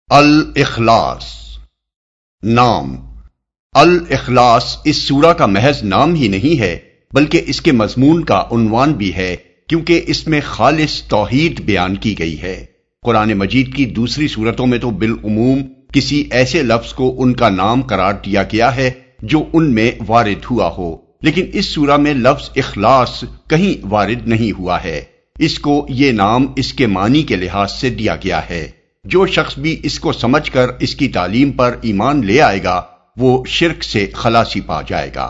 الاخلاص نام۔ الاخلاص اس سورہ کا محض نام ہی نہیں ہے بلکہ اس کے مضمون کا عنوان بھی ہے، کیونکہ اس میں خالص توحید بیان کی گئی ہے۔ قرآن مجید کی دوسری سورتوں میں تو بالعموم کسی ایسے لفظ کو ان کا نام قرار دیا گیا ہے جو ان میں وارد ہوا ہو، لیکن اس سورہ میں لفظ اخلاص کہیں وارد نہیں ہوا ہے۔ اس کو یہ نام اس کے معنی کے لحاظ سے دیا گیا ہے۔ جو شخص بھی اس کو سمجھ کر اس کی تعلیم پر ایمان لے آئے گا وہ شرک سے خلاصی پا جائے گا۔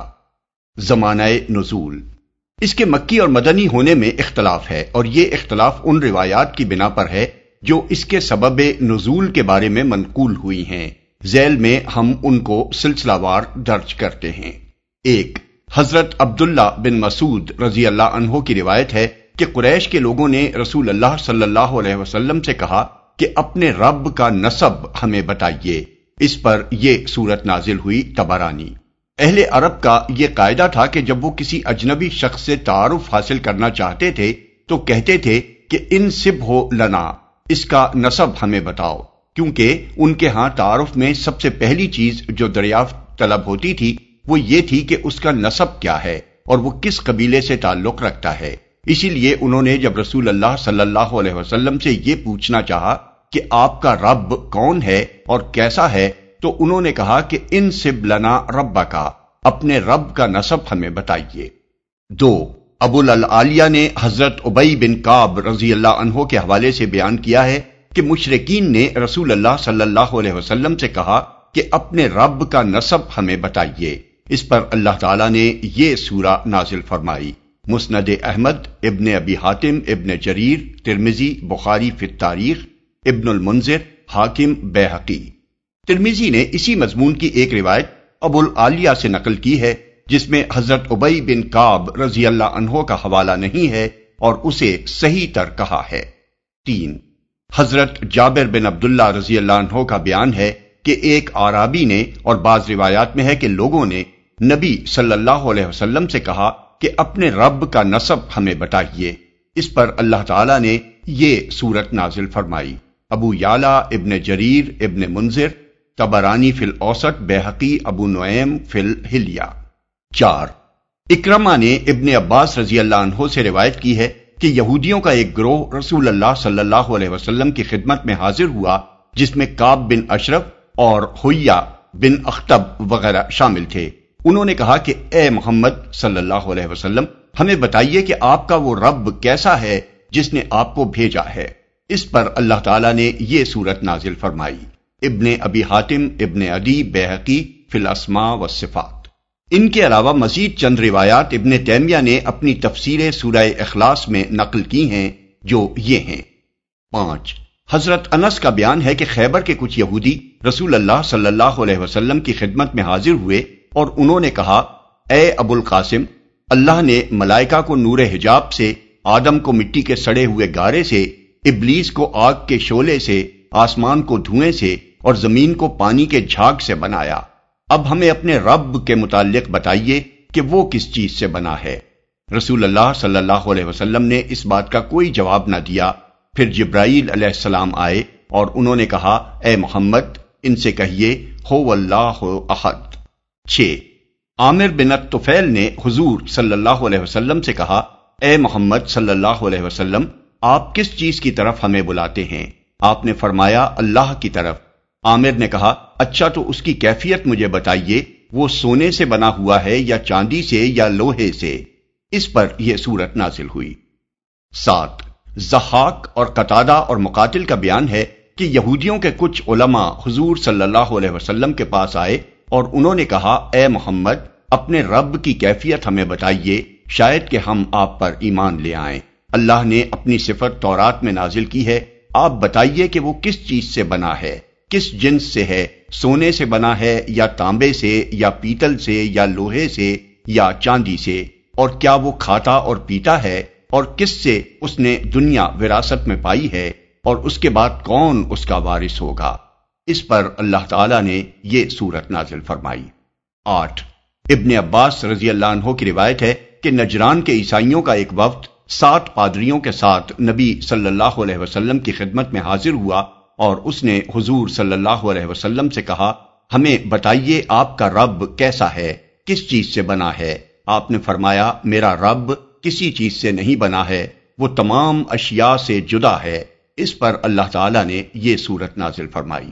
زمانہ نزول، اس کے مکی اور مدنی ہونے میں اختلاف ہے، اور یہ اختلاف ان روایات کی بنا پر ہے جو اس کے سبب نزول کے بارے میں منقول ہوئی ہیں۔ ذیل میں ہم ان کو سلسلہ وار درج کرتے ہیں۔ ایک، حضرت عبداللہ بن مسعود رضی اللہ عنہ کی روایت ہے کہ قریش کے لوگوں نے رسول اللہ صلی اللہ علیہ وسلم سے کہا کہ اپنے رب کا نسب ہمیں بتائیے۔ اس پر یہ سورت نازل ہوئی۔ طبرانی۔ اہل عرب کا یہ قاعدہ تھا کہ جب وہ کسی اجنبی شخص سے تعارف حاصل کرنا چاہتے تھے تو کہتے تھے کہ انسبہ لنا، اس کا نسب ہمیں بتاؤ، کیونکہ ان کے ہاں تعارف میں سب سے پہلی چیز جو دریافت طلب ہوتی تھی وہ یہ تھی کہ اس کا نسب کیا ہے اور وہ کس قبیلے سے تعلق رکھتا ہے۔ اسی لیے انہوں نے جب رسول اللہ صلی اللہ علیہ وسلم سے یہ پوچھنا چاہا کہ آپ کا رب کون ہے اور کیسا ہے تو انہوں نے کہا کہ انسب لنا ربک، اپنے رب کا نسب ہمیں بتائیے۔ دو، ابو العالیہ نے حضرت ابی بن کعب رضی اللہ عنہ کے حوالے سے بیان کیا ہے کہ مشرکین نے رسول اللہ صلی اللہ علیہ وسلم سے کہا کہ اپنے رب کا نسب ہمیں بتائیے۔ اس پر اللہ تعالیٰ نے یہ سورہ نازل فرمائی۔ مسند احمد، ابن ابی حاتم، ابن جریر، ترمذی، بخاری فی التاریخ، ابن المنذر، حاکم، بیہقی۔ ترمذی نے اسی مضمون کی ایک روایت ابو العالیہ سے نقل کی ہے جس میں حضرت ابی بن کعب رضی اللہ عنہ کا حوالہ نہیں ہے اور اسے صحیح تر کہا ہے۔ تین، حضرت جابر بن عبداللہ رضی اللہ عنہ کا بیان ہے کہ ایک اعرابی نے، اور بعض روایات میں ہے کہ لوگوں نے، نبی صلی اللہ علیہ وسلم سے کہا کہ اپنے رب کا نسب ہمیں بتائیے۔ اس پر اللہ تعالیٰ نے یہ سورت نازل فرمائی۔ ابو یعلا، ابن جریر، ابن منذر، طبرانی فی الاوسط، بیہقی، ابو نعیم فی الحلیہ۔ چار، اکرمہ نے ابن عباس رضی اللہ عنہ سے روایت کی ہے کہ یہودیوں کا ایک گروہ رسول اللہ صلی اللہ علیہ وسلم کی خدمت میں حاضر ہوا جس میں کعب بن اشرف اور حیہ بن اخطب وغیرہ شامل تھے۔ انہوں نے کہا کہ اے محمد صلی اللہ علیہ وسلم، ہمیں بتائیے کہ آپ کا وہ رب کیسا ہے جس نے آپ کو بھیجا ہے۔ اس پر اللہ تعالیٰ نے یہ سورت نازل فرمائی۔ ابن ابی حاتم، ابن عدی، بیہقی فی الاسماء والصفات۔ ان کے علاوہ مزید چند روایات ابن تیمیہ نے اپنی تفسیر سورہ اخلاص میں نقل کی ہیں جو یہ ہیں۔ پانچ، حضرت انس کا بیان ہے کہ خیبر کے کچھ یہودی رسول اللہ صلی اللہ علیہ وسلم کی خدمت میں حاضر ہوئے اور انہوں نے کہا، اے ابو القاسم، اللہ نے ملائکہ کو نور حجاب سے، آدم کو مٹی کے سڑے ہوئے گارے سے، ابلیس کو آگ کے شعلے سے، آسمان کو دھوئیں سے اور زمین کو پانی کے جھاگ سے بنایا۔ اب ہمیں اپنے رب کے متعلق بتائیے کہ وہ کس چیز سے بنا ہے۔ رسول اللہ صلی اللہ علیہ وسلم نے اس بات کا کوئی جواب نہ دیا۔ پھر جبرائیل علیہ السلام آئے اور انہوں نے کہا، اے محمد، ان سے کہیے، هو اللہ احد۔ 6، عامر بن الطفیل نے حضور صلی اللہ علیہ وسلم سے کہا، اے محمد صلی اللہ علیہ وسلم، آپ کس چیز کی طرف ہمیں بلاتے ہیں؟ آپ نے فرمایا، اللہ کی طرف۔ عامر نے کہا، اچھا تو اس کی کیفیت مجھے بتائیے، وہ سونے سے بنا ہوا ہے یا چاندی سے یا لوہے سے؟ اس پر یہ سورت نازل ہوئی۔ 7، ضحاک اور قتادہ اور مقاتل کا بیان ہے کہ یہودیوں کے کچھ علماء حضور صلی اللہ علیہ وسلم کے پاس آئے اور انہوں نے کہا، اے محمد، اپنے رب کی کیفیت ہمیں بتائیے، شاید کہ ہم آپ پر ایمان لے آئیں۔ اللہ نے اپنی صفت تورات میں نازل کی ہے، آپ بتائیے کہ وہ کس چیز سے بنا ہے، کس جنس سے ہے، سونے سے بنا ہے یا تانبے سے یا پیتل سے یا لوہے سے یا چاندی سے، اور کیا وہ کھاتا اور پیتا ہے، اور کس سے اس نے دنیا وراثت میں پائی ہے، اور اس کے بعد کون اس کا وارث ہوگا۔ اس پر اللہ تعالیٰ نے یہ سورت نازل فرمائی۔ 8، ابن عباس رضی اللہ عنہ کی روایت ہے کہ نجران کے عیسائیوں کا ایک وفد 7 پادریوں کے ساتھ نبی صلی اللہ علیہ وسلم کی خدمت میں حاضر ہوا اور اس نے حضور صلی اللہ علیہ وسلم سے کہا، ہمیں بتائیے آپ کا رب کیسا ہے، کس چیز سے بنا ہے؟ آپ نے فرمایا، میرا رب کسی چیز سے نہیں بنا ہے، وہ تمام اشیاء سے جدا ہے۔ اس پر اللہ تعالیٰ نے یہ سورت نازل فرمائی۔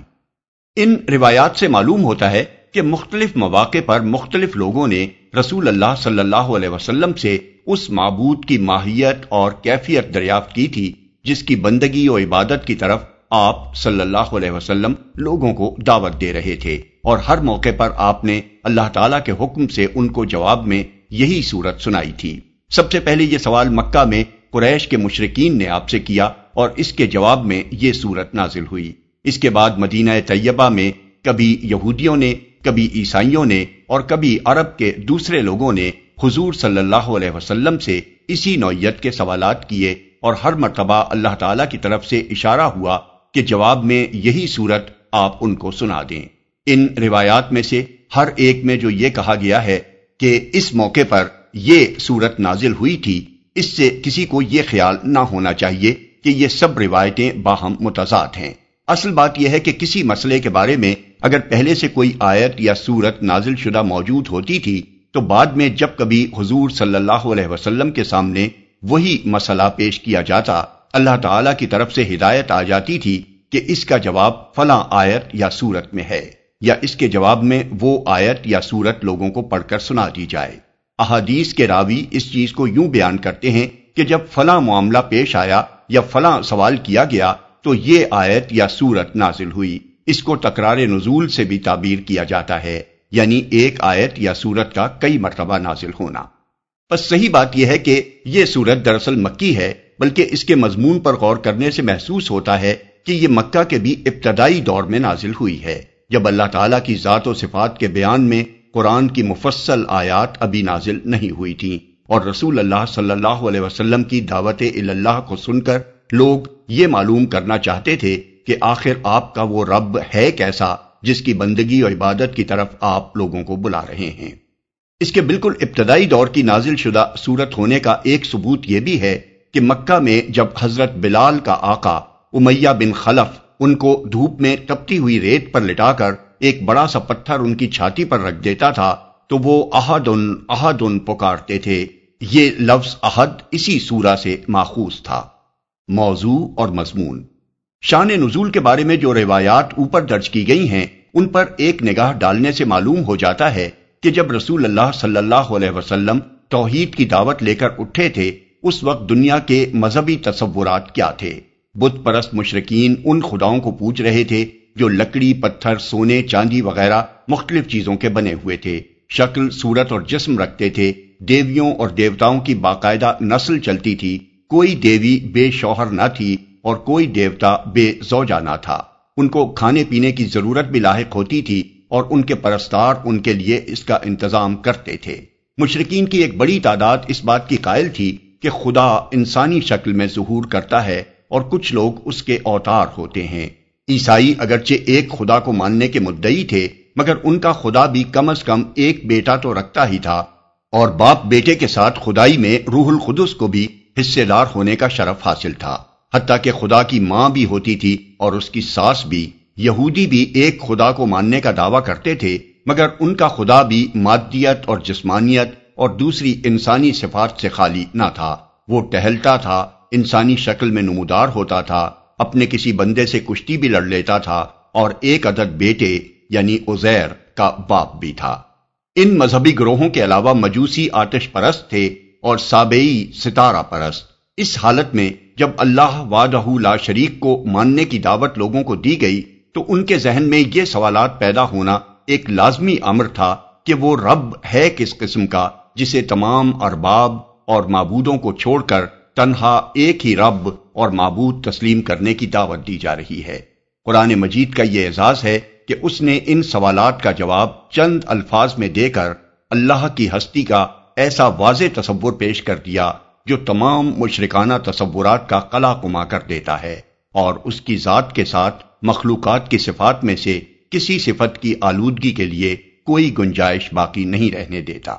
ان روایات سے معلوم ہوتا ہے کہ مختلف مواقع پر مختلف لوگوں نے رسول اللہ صلی اللہ علیہ وسلم سے اس معبود کی ماہیت اور کیفیت دریافت کی تھی جس کی بندگی و عبادت کی طرف آپ صلی اللہ علیہ وسلم لوگوں کو دعوت دے رہے تھے، اور ہر موقع پر آپ نے اللہ تعالیٰ کے حکم سے ان کو جواب میں یہی سورت سنائی تھی۔ سب سے پہلے یہ سوال مکہ میں قریش کے مشرکین نے آپ سے کیا، اور اس کے جواب میں یہ سورت نازل ہوئی۔ اس کے بعد مدینہ طیبہ میں کبھی یہودیوں نے، کبھی عیسائیوں نے اور کبھی عرب کے دوسرے لوگوں نے حضور صلی اللہ علیہ وسلم سے اسی نوعیت کے سوالات کیے، اور ہر مرتبہ اللہ تعالیٰ کی طرف سے اشارہ ہوا کہ جواب میں یہی سورت آپ ان کو سنا دیں۔ ان روایات میں سے ہر ایک میں جو یہ کہا گیا ہے کہ اس موقع پر یہ سورت نازل ہوئی تھی، اس سے کسی کو یہ خیال نہ ہونا چاہیے کہ یہ سب روایتیں باہم متضاد ہیں۔ اصل بات یہ ہے کہ کسی مسئلے کے بارے میں اگر پہلے سے کوئی آیت یا سورت نازل شدہ موجود ہوتی تھی تو بعد میں جب کبھی حضور صلی اللہ علیہ وسلم کے سامنے وہی مسئلہ پیش کیا جاتا، اللہ تعالیٰ کی طرف سے ہدایت آ جاتی تھی کہ اس کا جواب فلاں آیت یا سورت میں ہے، یا اس کے جواب میں وہ آیت یا سورت لوگوں کو پڑھ کر سنا دی جائے۔ احادیث کے راوی اس چیز کو یوں بیان کرتے ہیں کہ جب فلاں معاملہ پیش آیا یا فلاں سوال کیا گیا تو یہ آیت یا سورت نازل ہوئی۔ اس کو تکرار نزول سے بھی تعبیر کیا جاتا ہے، یعنی ایک آیت یا سورت کا کئی مرتبہ نازل ہونا۔ بس صحیح بات یہ ہے کہ یہ سورت دراصل مکی ہے، بلکہ اس کے مضمون پر غور کرنے سے محسوس ہوتا ہے کہ یہ مکہ کے بھی ابتدائی دور میں نازل ہوئی ہے، جب اللہ تعالیٰ کی ذات و صفات کے بیان میں قرآن کی مفصل آیات ابھی نازل نہیں ہوئی تھیں، اور رسول اللہ صلی اللہ علیہ وسلم کی دعوت اللہ کو سن کر لوگ یہ معلوم کرنا چاہتے تھے کہ آخر آپ کا وہ رب ہے کیسا جس کی بندگی اور عبادت کی طرف آپ لوگوں کو بلا رہے ہیں۔ اس کے بالکل ابتدائی دور کی نازل شدہ سورت ہونے کا ایک ثبوت یہ بھی ہے کہ مکہ میں جب حضرت بلال کا آقا امیہ بن خلف ان کو دھوپ میں تپتی ہوئی ریت پر لٹا کر ایک بڑا سا پتھر ان کی چھاتی پر رکھ دیتا تھا تو وہ احدن احدن پکارتے تھے۔ یہ لفظ احد اسی سورہ سے ماخوذ تھا۔ موضوع اور مضمون۔ شان نزول کے بارے میں جو روایات اوپر درج کی گئی ہیں ان پر ایک نگاہ ڈالنے سے معلوم ہو جاتا ہے کہ جب رسول اللہ صلی اللہ علیہ وسلم توحید کی دعوت لے کر اٹھے تھے اس وقت دنیا کے مذہبی تصورات کیا تھے۔ بت پرست مشرکین ان خداؤں کو پوج رہے تھے جو لکڑی، پتھر، سونے، چاندی وغیرہ مختلف چیزوں کے بنے ہوئے تھے، شکل، صورت اور جسم رکھتے تھے۔ دیویوں اور دیوتاؤں کی باقاعدہ نسل چلتی تھی، کوئی دیوی بے شوہر نہ تھی اور کوئی دیوتا بے زوجہ نہ تھا۔ ان کو کھانے پینے کی ضرورت بھی لاحق ہوتی تھی اور ان کے پرستار ان کے لیے اس کا انتظام کرتے تھے۔ مشرکین کی ایک بڑی تعداد اس بات کی قائل تھی کہ خدا انسانی شکل میں ظہور کرتا ہے اور کچھ لوگ اس کے اوتار ہوتے ہیں۔ عیسائی اگرچہ ایک خدا کو ماننے کے مدعی تھے مگر ان کا خدا بھی کم از کم ایک بیٹا تو رکھتا ہی تھا، اور باپ بیٹے کے ساتھ خدائی میں روح القدس کو بھی حصے دار ہونے کا شرف حاصل تھا۔ حتیٰ کہ خدا کی ماں بھی ہوتی تھی اور اس کی ساس بھی۔ یہودی بھی ایک خدا کو ماننے کا دعویٰ کرتے تھے مگر ان کا خدا بھی مادیت اور جسمانیت اور دوسری انسانی صفات سے خالی نہ تھا۔ وہ ٹہلتا تھا، انسانی شکل میں نمودار ہوتا تھا، اپنے کسی بندے سے کشتی بھی لڑ لیتا تھا اور ایک عدد بیٹے یعنی عزیر کا باپ بھی تھا۔ ان مذہبی گروہوں کے علاوہ مجوسی آتش پرست تھے اور سابعی ستارہ پرست۔ اس حالت میں جب اللہ وحدہ لا شریک کو ماننے کی دعوت لوگوں کو دی گئی تو ان کے ذہن میں یہ سوالات پیدا ہونا ایک لازمی امر تھا کہ وہ رب ہے کس قسم کا جسے تمام ارباب اور معبودوں کو چھوڑ کر تنہا ایک ہی رب اور معبود تسلیم کرنے کی دعوت دی جا رہی ہے۔ قرآن مجید کا یہ اعزاز ہے کہ اس نے ان سوالات کا جواب چند الفاظ میں دے کر اللہ کی ہستی کا ایسا واضح تصور پیش کر دیا جو تمام مشرکانہ تصورات کا قلع قما کر دیتا ہے اور اس کی ذات کے ساتھ مخلوقات کی صفات میں سے کسی صفت کی آلودگی کے لیے کوئی گنجائش باقی نہیں رہنے دیتا۔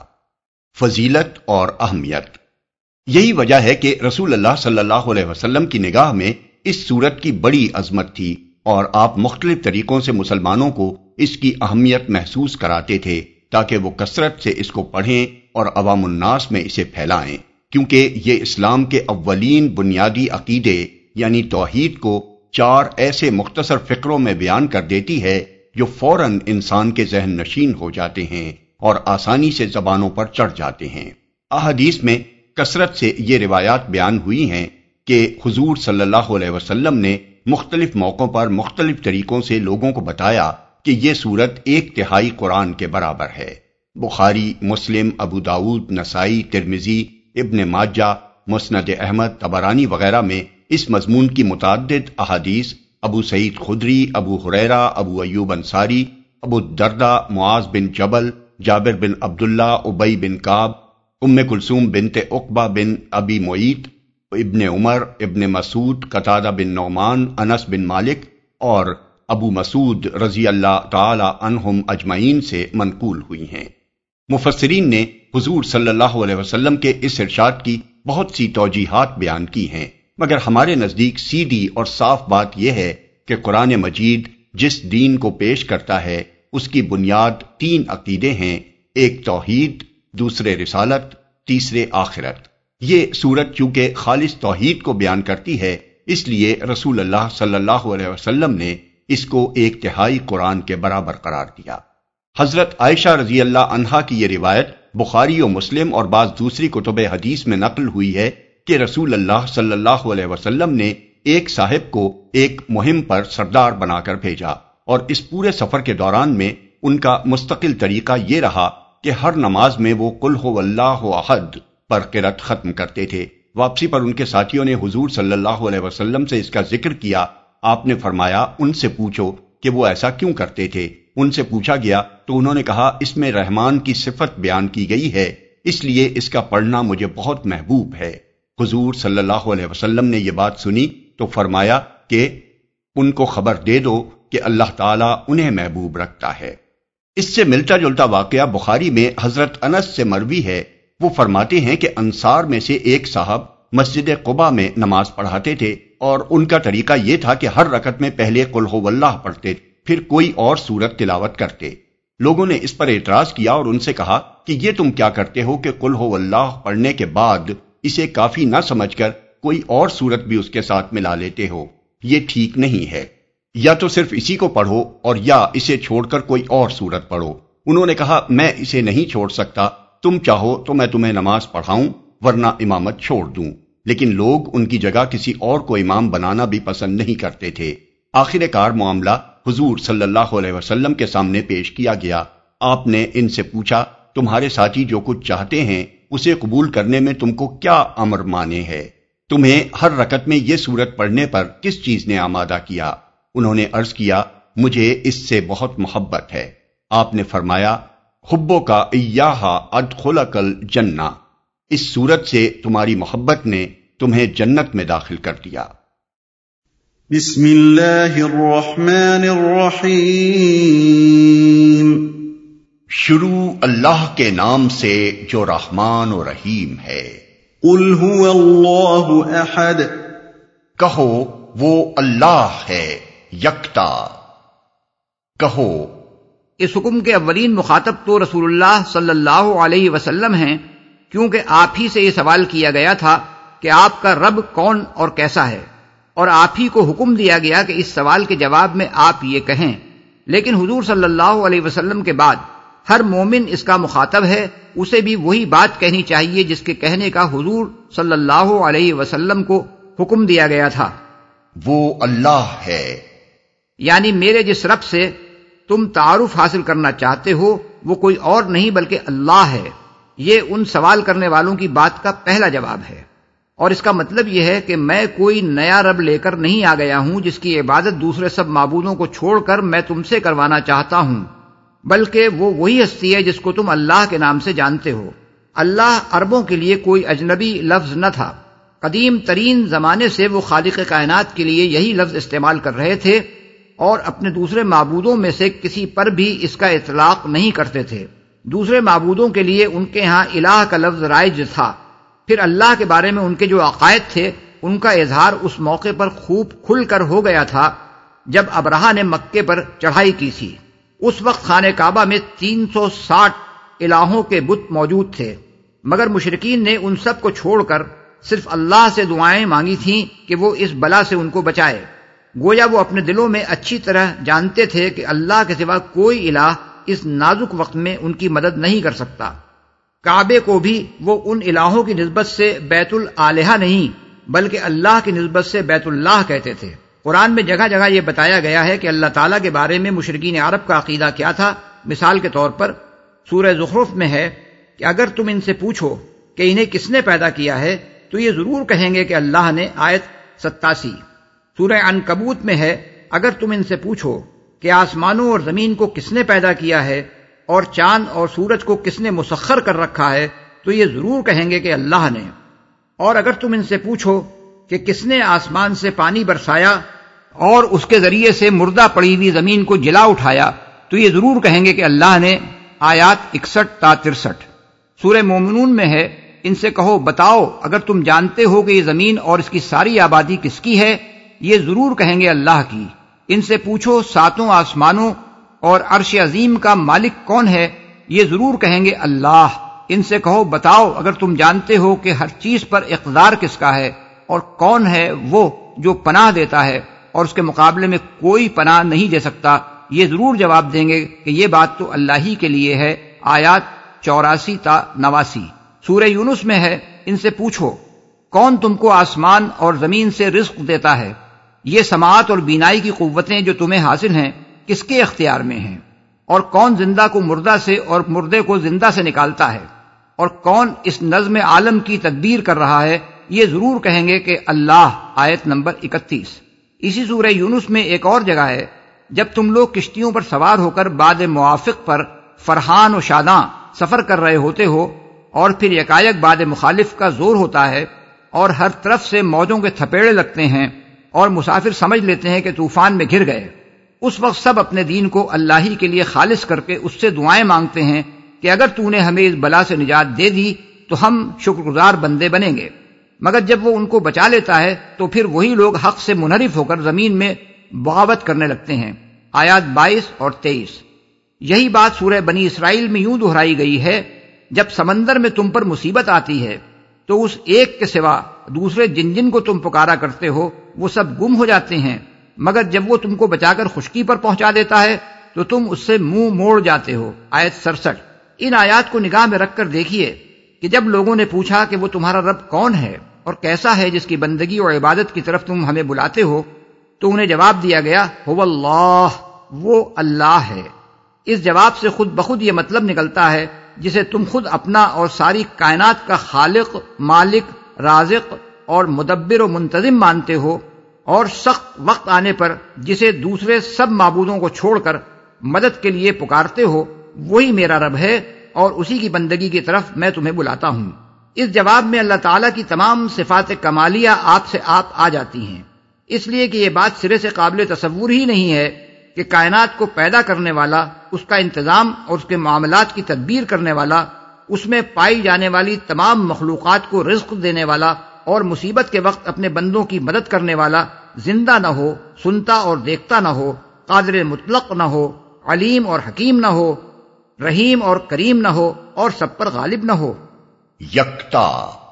فضیلت اور اہمیت۔ یہی وجہ ہے کہ رسول اللہ صلی اللہ علیہ وسلم کی نگاہ میں اس سورت کی بڑی عظمت تھی اور آپ مختلف طریقوں سے مسلمانوں کو اس کی اہمیت محسوس کراتے تھے تاکہ وہ کثرت سے اس کو پڑھیں اور عوام الناس میں اسے پھیلائیں، کیونکہ یہ اسلام کے اولین بنیادی عقیدے یعنی توحید کو 4 ایسے مختصر فقروں میں بیان کر دیتی ہے جو فوراً انسان کے ذہن نشین ہو جاتے ہیں اور آسانی سے زبانوں پر چڑھ جاتے ہیں۔ احادیث میں کثرت سے یہ روایات بیان ہوئی ہیں کہ حضور صلی اللہ علیہ وسلم نے مختلف موقعوں پر مختلف طریقوں سے لوگوں کو بتایا کہ یہ سورت 1/3 قرآن کے برابر ہے۔ بخاری، مسلم، ابو داؤد، نسائی، ترمذی، ابن ماجہ، مسند احمد، طبرانی وغیرہ میں اس مضمون کی متعدد احادیث ابو سعید خدری، ابو ہریرہ، ابو ایوب انصاری، ابو الدرداء، معاذ بن جبل، جابر بن عبداللہ، ابی بن کعب، ام کلثوم بنت عقبہ بن ابی معیط، ابن عمر، ابن مسعود، قتادہ بن نعمان، انس بن مالک اور ابو مسعود رضی اللہ تعالی عنہم اجمعین سے منقول ہوئی ہیں۔ مفسرین نے حضور صلی اللہ علیہ وسلم کے اس ارشاد کی بہت سی توجیحات بیان کی ہیں، مگر ہمارے نزدیک سیدھی اور صاف بات یہ ہے کہ قرآن مجید جس دین کو پیش کرتا ہے اس کی بنیاد 3 عقیدے ہیں، ایک توحید، دوسرے رسالت، تیسرے آخرت۔ یہ سورت چونکہ خالص توحید کو بیان کرتی ہے، اس لیے رسول اللہ صلی اللہ علیہ وسلم نے اس کو 1/3 قرآن کے برابر قرار دیا۔ حضرت عائشہ رضی اللہ عنہا کی یہ روایت بخاری و مسلم اور بعض دوسری کتب حدیث میں نقل ہوئی ہے کہ رسول اللہ صلی اللہ علیہ وسلم نے ایک صاحب کو ایک مہم پر سردار بنا کر بھیجا، اور اس پورے سفر کے دوران میں ان کا مستقل طریقہ یہ رہا کہ ہر نماز میں وہ قل هو اللہ احد پر قرأت ختم کرتے تھے۔ واپسی پر ان کے ساتھیوں نے حضور صلی اللہ علیہ وسلم سے اس کا ذکر کیا۔ آپ نے فرمایا ان سے پوچھو کہ وہ ایسا کیوں کرتے تھے۔ ان سے پوچھا گیا تو انہوں نے کہا اس میں رحمان کی صفت بیان کی گئی ہے، اس لیے اس کا پڑھنا مجھے بہت محبوب ہے۔ حضور صلی اللہ علیہ وسلم نے یہ بات سنی تو فرمایا کہ ان کو خبر دے دو کہ اللہ تعالیٰ انہیں محبوب رکھتا ہے۔ اس سے ملتا جلتا واقعہ بخاری میں حضرت انس سے مروی ہے۔ وہ فرماتے ہیں کہ انصار میں سے ایک صاحب مسجد قباء میں نماز پڑھاتے تھے، اور ان کا طریقہ یہ تھا کہ ہر رکعت میں پہلے قل هو اللہ پڑھتے، پھر کوئی اور سورت تلاوت کرتے۔ لوگوں نے اس پر اعتراض کیا اور ان سے کہا کہ یہ تم کیا کرتے ہو کہ قل هو اللہ پڑھنے کے بعد اسے کافی نہ سمجھ کر کوئی اور سورت بھی اس کے ساتھ ملا لیتے ہو؟ یہ ٹھیک نہیں ہے، یا تو صرف اسی کو پڑھو اور یا اسے چھوڑ کر کوئی اور سورت پڑھو۔ انہوں نے کہا میں اسے نہیں چھوڑ سکتا، تم چاہو تو میں تمہیں نماز پڑھاؤں ورنہ امامت چھوڑ دوں۔ لیکن لوگ ان کی جگہ کسی اور کو امام بنانا بھی پسند نہیں کرتے تھے۔ آخر کار معاملہ حضور صلی اللہ علیہ وسلم کے سامنے پیش کیا گیا۔ آپ نے ان سے پوچھا تمہارے ساتھی جو کچھ چاہتے ہیں اسے قبول کرنے میں تم کو کیا امر مانے ہے؟ تمہیں ہر رکعت میں یہ سورت پڑھنے پر کس چیز نے آمادہ کیا؟ انہوں نے عرض کیا مجھے اس سے بہت محبت ہے۔ آپ نے فرمایا حبو کا ایہا ادخلک الجنہ، اس سورت سے تمہاری محبت نے تمہیں جنت میں داخل کر دیا۔ بسم اللہ الرحمن الرحیم، شروع اللہ کے نام سے جو رحمان و رحیم ہے۔ قل هو اللہ احد، کہو وہ اللہ ہے یکتا۔ کہو اس حکم کے اولین مخاطب تو رسول اللہ صلی اللہ علیہ وسلم ہیں، کیونکہ آپ ہی سے یہ سوال کیا گیا تھا کہ آپ کا رب کون اور کیسا ہے، اور آپ ہی کو حکم دیا گیا کہ اس سوال کے جواب میں آپ یہ کہیں۔ لیکن حضور صلی اللہ علیہ وسلم کے بعد ہر مومن اس کا مخاطب ہے، اسے بھی وہی بات کہنی چاہیے جس کے کہنے کا حضور صلی اللہ علیہ وسلم کو حکم دیا گیا تھا۔ وہ اللہ ہے، یعنی میرے جس رب سے تم تعارف حاصل کرنا چاہتے ہو وہ کوئی اور نہیں بلکہ اللہ ہے۔ یہ ان سوال کرنے والوں کی بات کا پہلا جواب ہے، اور اس کا مطلب یہ ہے کہ میں کوئی نیا رب لے کر نہیں آ گیا ہوں جس کی عبادت دوسرے سب معبودوں کو چھوڑ کر میں تم سے کروانا چاہتا ہوں، بلکہ وہ وہی ہستی ہے جس کو تم اللہ کے نام سے جانتے ہو۔ اللہ عربوں کے لیے کوئی اجنبی لفظ نہ تھا، قدیم ترین زمانے سے وہ خالق کائنات کے لیے یہی لفظ استعمال کر رہے تھے، اور اپنے دوسرے معبودوں میں سے کسی پر بھی اس کا اطلاق نہیں کرتے تھے۔ دوسرے معبودوں کے لیے ان کے ہاں الہ کا لفظ رائج تھا۔ پھر اللہ کے بارے میں ان کے جو عقائد تھے ان کا اظہار اس موقع پر خوب کھل کر ہو گیا تھا، جب ابرہہ نے مکے پر چڑھائی کی تھی۔ اس وقت خانہ کعبہ میں 360 الہوں کے بت موجود تھے، مگر مشرکین نے ان سب کو چھوڑ کر صرف اللہ سے دعائیں مانگی تھیں کہ وہ اس بلا سے ان کو بچائے۔ گویا وہ اپنے دلوں میں اچھی طرح جانتے تھے کہ اللہ کے سوا کوئی الہ اس نازک وقت میں ان کی مدد نہیں کر سکتا۔ کعبے کو بھی وہ ان الہوں کی نسبت سے بیت الالہہ نہیں بلکہ اللہ کی نسبت سے بیت اللہ کہتے تھے۔ قرآن میں جگہ جگہ یہ بتایا گیا ہے کہ اللہ تعالیٰ کے بارے میں مشرکین عرب کا عقیدہ کیا تھا۔ مثال کے طور پر سورہ زخرف میں ہے کہ اگر تم ان سے پوچھو کہ انہیں کس نے پیدا کیا ہے تو یہ ضرور کہیں گے کہ اللہ نے۔ آیت 87۔ سورہ عنکبوت میں ہے اگر تم ان سے پوچھو کہ آسمانوں اور زمین کو کس نے پیدا کیا ہے اور چاند اور سورج کو کس نے مسخر کر رکھا ہے تو یہ ضرور کہیں گے کہ اللہ نے۔ اور اگر تم ان سے پوچھو کہ کس نے آسمان سے پانی برسایا اور اس کے ذریعے سے مردہ پڑی ہوئی زمین کو جلا اٹھایا تو یہ ضرور کہیں گے کہ اللہ نے۔ آیات 61 تا 63۔ سورہ مومنون میں ہے ان سے کہو بتاؤ اگر تم جانتے ہو کہ یہ زمین اور اس کی ساری آبادی کس کی ہے، یہ ضرور کہیں گے اللہ کی۔ ان سے پوچھو 7 آسمانوں اور عرش عظیم کا مالک کون ہے، یہ ضرور کہیں گے اللہ۔ ان سے کہو بتاؤ اگر تم جانتے ہو کہ ہر چیز پر اقتدار کس کا ہے اور کون ہے وہ جو پناہ دیتا ہے اور اس کے مقابلے میں کوئی پناہ نہیں دے سکتا، یہ ضرور جواب دیں گے کہ یہ بات تو اللہ ہی کے لیے ہے۔ آیات 84 تا 89۔ سورہ یونس میں ہے ان سے پوچھو کون تم کو آسمان اور زمین سے رزق دیتا ہے، یہ سماعت اور بینائی کی قوتیں جو تمہیں حاصل ہیں کس کے اختیار میں ہیں، اور کون زندہ کو مردہ سے اور مردے کو زندہ سے نکالتا ہے، اور کون اس نظم عالم کی تدبیر کر رہا ہے، یہ ضرور کہیں گے کہ اللہ۔ آیت نمبر 31۔ اسی سورہ یونس میں ایک اور جگہ ہے جب تم لوگ کشتیوں پر سوار ہو کر باد موافق پر فرحان و شاداں سفر کر رہے ہوتے ہو اور پھر یکایک باد مخالف کا زور ہوتا ہے اور ہر طرف سے موجوں کے تھپیڑے لگتے ہیں اور مسافر سمجھ لیتے ہیں کہ طوفان میں گر گئے، اس وقت سب اپنے دین کو اللہ ہی کے لیے خالص کر کے اس سے دعائیں مانگتے ہیں کہ اگر تو نے ہمیں اس بلا سے نجات دے دی تو ہم شکر گزار بندے بنیں گے۔ مگر جب وہ ان کو بچا لیتا ہے تو پھر وہی لوگ حق سے منحرف ہو کر زمین میں بغاوت کرنے لگتے ہیں۔ آیات 22 اور 23۔ یہی بات سورہ بنی اسرائیل میں یوں دہرائی گئی ہے جب سمندر میں تم پر مصیبت آتی ہے تو اس ایک کے سوا دوسرے جن جن کو تم پکارا کرتے ہو وہ سب گم ہو جاتے ہیں، مگر جب وہ تم کو بچا کر خشکی پر پہنچا دیتا ہے تو تم اس سے منہ موڑ جاتے ہو۔ آیت 67۔ ان آیات کو نگاہ میں رکھ کر دیکھیے کہ جب لوگوں نے پوچھا کہ وہ تمہارا رب کون ہے اور کیسا ہے جس کی بندگی اور عبادت کی طرف تم ہمیں بلاتے ہو، تو انہیں جواب دیا گیا هو اللہ، وہ اللہ ہے۔ اس جواب سے خود بخود یہ مطلب نکلتا ہے جسے تم خود اپنا اور ساری کائنات کا خالق، مالک، رازق اور مدبر و منتظم مانتے ہو، اور سخت وقت آنے پر جسے دوسرے سب معبودوں کو چھوڑ کر مدد کے لیے پکارتے ہو، وہی میرا رب ہے اور اسی کی بندگی کی طرف میں تمہیں بلاتا ہوں۔ اس جواب میں اللہ تعالیٰ کی تمام صفات کمالیہ آپ سے آپ آ جاتی ہیں، اس لیے کہ یہ بات سرے سے قابل تصور ہی نہیں ہے کہ کائنات کو پیدا کرنے والا، اس کا انتظام اور اس کے معاملات کی تدبیر کرنے والا، اس میں پائی جانے والی تمام مخلوقات کو رزق دینے والا اور مصیبت کے وقت اپنے بندوں کی مدد کرنے والا زندہ نہ ہو، سنتا اور دیکھتا نہ ہو، قادر مطلق نہ ہو، علیم اور حکیم نہ ہو، رحیم اور کریم نہ ہو، اور سب پر غالب نہ ہو۔ یکتا۔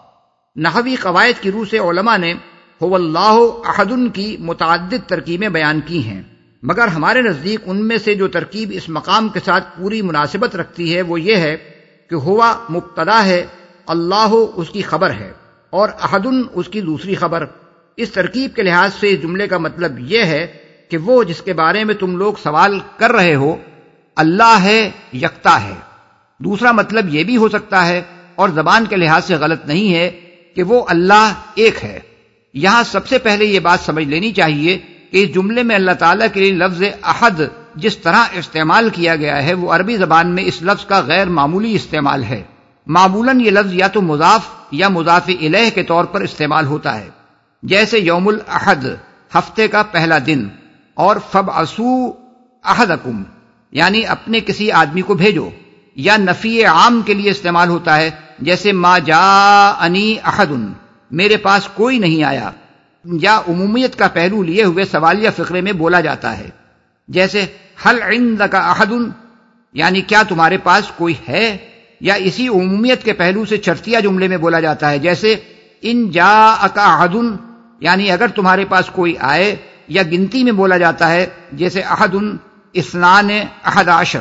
نحوی قواعد کی روح سے علماء نے هو اللہ احد کی متعدد ترکیبیں بیان کی ہیں، مگر ہمارے نزدیک ان میں سے جو ترکیب اس مقام کے ساتھ پوری مناسبت رکھتی ہے وہ یہ ہے کہ ہوا مبتدا ہے، اللہ اس کی خبر ہے، اور احد اس کی دوسری خبر۔ اس ترکیب کے لحاظ سے اس جملے کا مطلب یہ ہے کہ وہ جس کے بارے میں تم لوگ سوال کر رہے ہو اللہ ہے، یکتا ہے۔ دوسرا مطلب یہ بھی ہو سکتا ہے، اور زبان کے لحاظ سے غلط نہیں ہے، کہ وہ اللہ ایک ہے۔ یہاں سب سے پہلے یہ بات سمجھ لینی چاہیے کہ اس جملے میں اللہ تعالیٰ کے لیے لفظ احد جس طرح استعمال کیا گیا ہے وہ عربی زبان میں اس لفظ کا غیر معمولی استعمال ہے۔ معمولاً یہ لفظ یا تو مضاف یا مضاف الیہ کے طور پر استعمال ہوتا ہے، جیسے یوم الاحد، ہفتے کا پہلا دن، اور فابعثوا احدکم، یعنی اپنے کسی آدمی کو بھیجو، یا نفی عام کے لیے استعمال ہوتا ہے، جیسے ما جاءنی احد، میرے پاس کوئی نہیں آیا۔ یا عمومیت کا پہلو لیے ہوئے سوالیہ فقرے میں بولا جاتا ہے، جیسے حل عندک احد، یعنی کیا تمہارے پاس کوئی ہے، یا اسی عمومیت کے پہلو سے چرتیا جملے میں بولا جاتا ہے، جیسے ان جاءک احد، یعنی اگر تمہارے پاس کوئی آئے، یا گنتی میں بولا جاتا ہے جیسے احد اثنان احد عشر،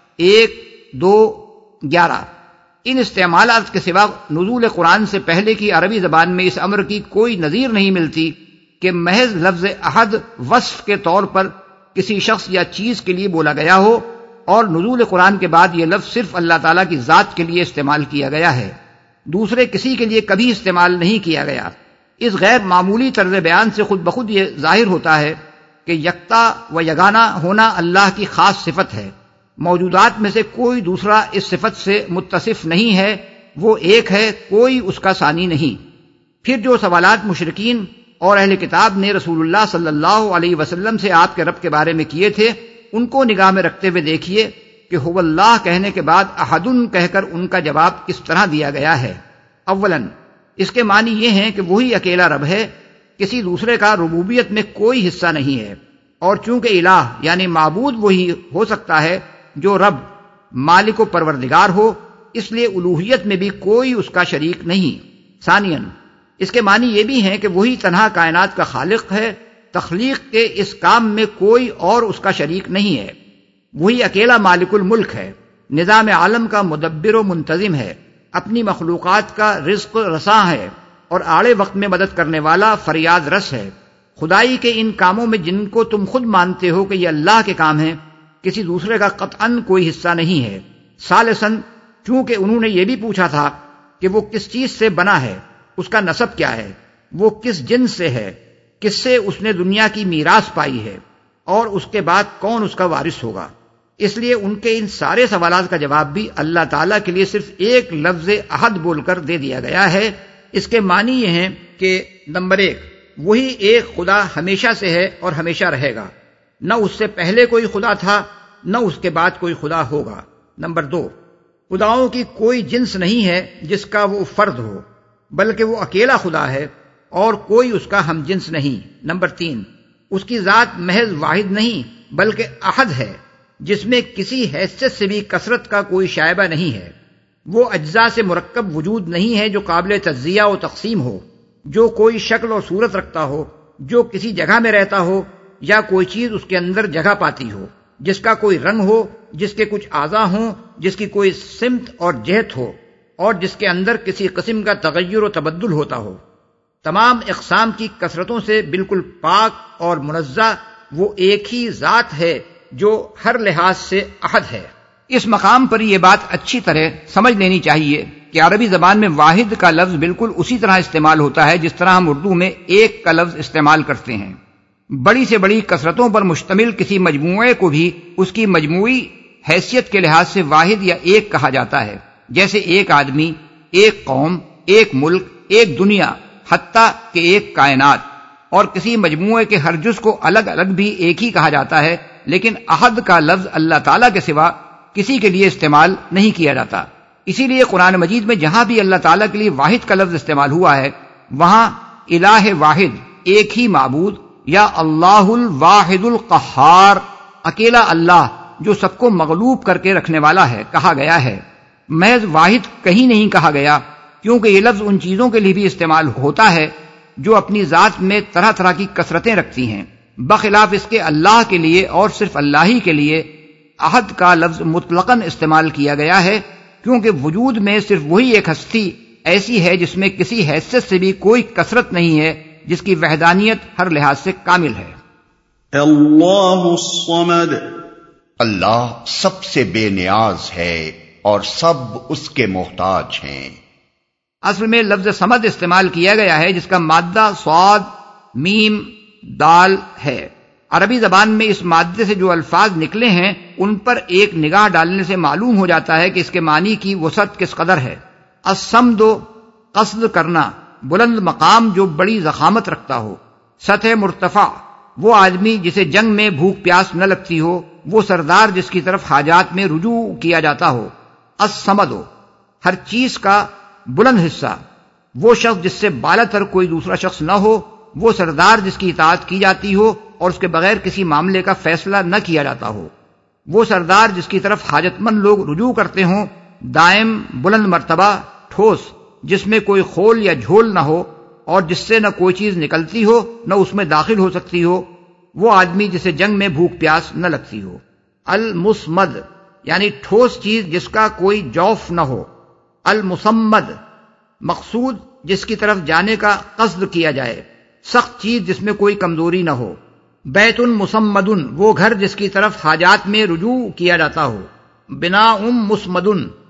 1 2 11۔ ان استعمالات کے سوا نزول قرآن سے پہلے کی عربی زبان میں اس امر کی کوئی نظیر نہیں ملتی کہ محض لفظ احد وصف کے طور پر کسی شخص یا چیز کے لیے بولا گیا ہو، اور نزول قرآن کے بعد یہ لفظ صرف اللہ تعالیٰ کی ذات کے لیے استعمال کیا گیا ہے، دوسرے کسی کے لیے کبھی استعمال نہیں کیا گیا۔ اس غیر معمولی طرز بیان سے خود بخود یہ ظاہر ہوتا ہے کہ یکتا و یگانہ ہونا اللہ کی خاص صفت ہے، موجودات میں سے کوئی دوسرا اس صفت سے متصف نہیں ہے، وہ ایک ہے، کوئی اس کا ثانی نہیں۔ پھر جو سوالات مشرکین اور اہل کتاب نے رسول اللہ صلی اللہ علیہ وسلم سے آپ کے رب کے بارے میں کیے تھے، ان کو نگاہ میں رکھتے ہوئے دیکھیے کہ هو اللہ کہنے کے بعد احدن کہہ کر ان کا جواب کس طرح دیا گیا ہے۔ اولاً اس کے معنی یہ ہیں کہ وہی اکیلا رب ہے، کسی دوسرے کا ربوبیت میں کوئی حصہ نہیں ہے، اور چونکہ الہ یعنی معبود وہی ہو سکتا ہے جو رب، مالک و پروردگار ہو، اس لیے الوہیت میں بھی کوئی اس کا شریک نہیں۔ ثانیاً اس کے معنی یہ بھی ہیں کہ وہی تنہا کائنات کا خالق ہے، تخلیق کے اس کام میں کوئی اور اس کا شریک نہیں ہے، وہی اکیلا مالک الملک ہے، نظام عالم کا مدبر و منتظم ہے، اپنی مخلوقات کا رزق رساں ہے، اور آڑے وقت میں مدد کرنے والا فریاد رس ہے۔ خدائی کے ان کاموں میں جن کو تم خود مانتے ہو کہ یہ اللہ کے کام ہیں، کسی دوسرے کا قطعاً کوئی حصہ نہیں ہے۔ ثالثاً چونکہ انہوں نے یہ بھی پوچھا تھا کہ وہ کس چیز سے بنا ہے، اس کا نسب کیا ہے، وہ کس جنس سے ہے، کس سے اس نے دنیا کی میراث پائی ہے، اور اس کے بعد کون اس کا وارث ہوگا، اس لیے ان کے ان سارے سوالات کا جواب بھی اللہ تعالیٰ کے لیے صرف ایک لفظ احد بول کر دے دیا گیا ہے۔ اس کے معنی یہ ہیں کہ نمبر 1 وہی ایک خدا ہمیشہ سے ہے اور ہمیشہ رہے گا، نہ اس سے پہلے کوئی خدا تھا نہ اس کے بعد کوئی خدا ہوگا۔ نمبر 2 خداؤں کی کوئی جنس نہیں ہے جس کا وہ فرد ہو، بلکہ وہ اکیلا خدا ہے اور کوئی اس کا ہم جنس نہیں۔ نمبر 3 اس کی ذات محض واحد نہیں بلکہ احد ہے، جس میں کسی حیثیت سے بھی کثرت کا کوئی شائبہ نہیں ہے، وہ اجزاء سے مرکب وجود نہیں ہے جو قابل تجزیہ و تقسیم ہو، جو کوئی شکل اور صورت رکھتا ہو، جو کسی جگہ میں رہتا ہو یا کوئی چیز اس کے اندر جگہ پاتی ہو، جس کا کوئی رنگ ہو، جس کے کچھ اعضاء ہوں، جس کی کوئی سمت اور جہت ہو، اور جس کے اندر کسی قسم کا تغیر و تبدل ہوتا ہو۔ تمام اقسام کی کثرتوں سے بالکل پاک اور منزہ وہ ایک ہی ذات ہے جو ہر لحاظ سے احد ہے۔ اس مقام پر یہ بات اچھی طرح سمجھ لینی چاہیے کہ عربی زبان میں واحد کا لفظ بالکل اسی طرح استعمال ہوتا ہے جس طرح ہم اردو میں ایک کا لفظ استعمال کرتے ہیں۔ بڑی سے بڑی کثرتوں پر مشتمل کسی مجموعے کو بھی اس کی مجموعی حیثیت کے لحاظ سے واحد یا ایک کہا جاتا ہے، جیسے ایک آدمی، ایک قوم، ایک ملک، ایک دنیا، حتیٰ کہ ایک کائنات۔ اور کسی مجموعے کے ہر جز کو الگ الگ بھی ایک ہی کہا جاتا ہے، لیکن احد کا لفظ اللہ تعالیٰ کے سوا کسی کے لیے استعمال نہیں کیا جاتا۔ اسی لیے قرآن مجید میں جہاں بھی اللہ تعالیٰ کے لیے واحد کا لفظ استعمال ہوا ہے، وہاں الہ واحد، ایک ہی معبود، یا اللہ الواحد القہار، اکیلا اللہ جو سب کو مغلوب کر کے رکھنے والا ہے، کہا گیا ہے۔ محض واحد کہیں نہیں کہا گیا، کیونکہ یہ لفظ ان چیزوں کے لیے بھی استعمال ہوتا ہے جو اپنی ذات میں طرح طرح کی کثرتیں رکھتی ہیں، بخلاف اس کے اللہ کے لیے اور صرف اللہ ہی کے لیے احد کا لفظ مطلقاً استعمال کیا گیا ہے، کیونکہ وجود میں صرف وہی ایک ہستی ایسی ہے جس میں کسی حیثیت سے بھی کوئی کثرت نہیں ہے، جس کی وحدانیت ہر لحاظ سے کامل ہے۔ اللہ الصمد، اللہ سب سے بے نیاز ہے اور سب اس کے محتاج ہیں۔ اصل میں لفظ صمد استعمال کیا گیا ہے جس کا مادہ صاد میم دال ہے۔ عربی زبان میں اس مادے سے جو الفاظ نکلے ہیں ان پر ایک نگاہ ڈالنے سے معلوم ہو جاتا ہے کہ اس کے معنی کی وسعت کس قدر ہے۔ الصمد قصد کرنا، بلند مقام جو بڑی ضخامت رکھتا ہو۔ سطح مرتفع، وہ آدمی جسے جنگ میں بھوک پیاس نہ لگتی ہو، وہ سردار جس کی طرف حاجات میں رجوع کیا جاتا ہو۔ الصمد، ہر چیز کا بلند حصہ، وہ شخص جس سے بالا تر کوئی دوسرا شخص نہ ہو وہ سردار جس کی اطاعت کی جاتی ہو اور اس کے بغیر کسی معاملے کا فیصلہ نہ کیا جاتا ہو، وہ سردار جس کی طرف حاجت مند لوگ رجوع کرتے ہوں، دائم، بلند مرتبہ، ٹھوس، جس میں کوئی خول یا جھول نہ ہو اور جس سے نہ کوئی چیز نکلتی ہو نہ اس میں داخل ہو سکتی ہو، وہ آدمی جسے جنگ میں بھوک پیاس نہ لگتی ہو۔ المسمد یعنی ٹھوس چیز جس کا کوئی جوف نہ ہو۔ المسمد مقصود جس کی طرف جانے کا قصد کیا جائے، سخت چیز جس میں کوئی کمزوری نہ ہو۔ بیت مسمد وہ گھر جس کی طرف حاجات میں رجوع کیا جاتا ہو۔ بناء مسمد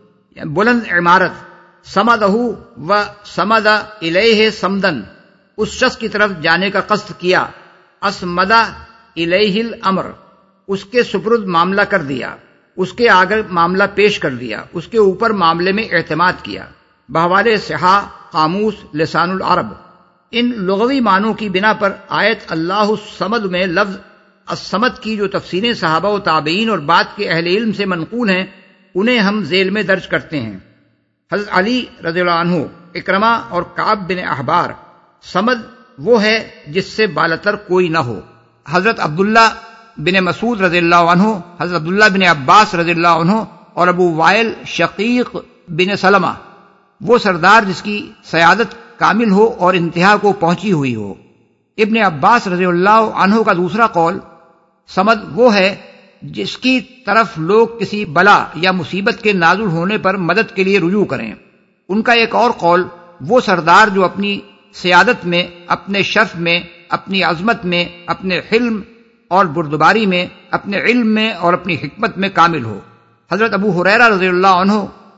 بلند عمارت۔ سمدہ و سمد الیہ سمدن اس شخص کی طرف جانے کا قصد کیا۔ اسمد الیہ الامر اس کے سپرد معاملہ کر دیا، اس کے آگے معاملہ پیش کر دیا، اس کے اوپر معاملے میں اعتماد کیا۔ بحوالے صحاح قاموس لسان العرب۔ ان لغوی معنوں کی بنا پر آیت اللہ الصمد میں لفظ الصمد کی جو تفسیریں صحابہ و تابعین اور بعد کے اہل علم سے منقول ہیں انہیں ہم ذیل میں درج کرتے ہیں۔ حضرت علی رضی اللہ عنہ، اکرمہ اور کعب بن احبار۔ صمد وہ ہے جس سے بالاتر کوئی نہ ہو۔ حضرت عبداللہ بن مسعود رضی اللہ عنہ، حضرت عبداللہ بن عباس رضی اللہ عنہ اور ابو وائل شقیق بن سلمہ وہ سردار جس کی سیادت کامل ہو اور انتہا کو پہنچی ہوئی ہو۔ ابن عباس رضی اللہ عنہ کا دوسرا قول صمد وہ ہے جس کی طرف لوگ کسی بلا یا مصیبت کے نازل ہونے پر مدد کے لیے رجوع کریں۔ ان کا ایک اور قول وہ سردار جو اپنی سیادت میں، اپنے شرف میں، اپنی عظمت میں، اپنے حلم اور بردباری میں، اپنے علم میں اور اپنی حکمت میں کامل ہو۔ حضرت ابو ہریرہ رضی اللہ عنہ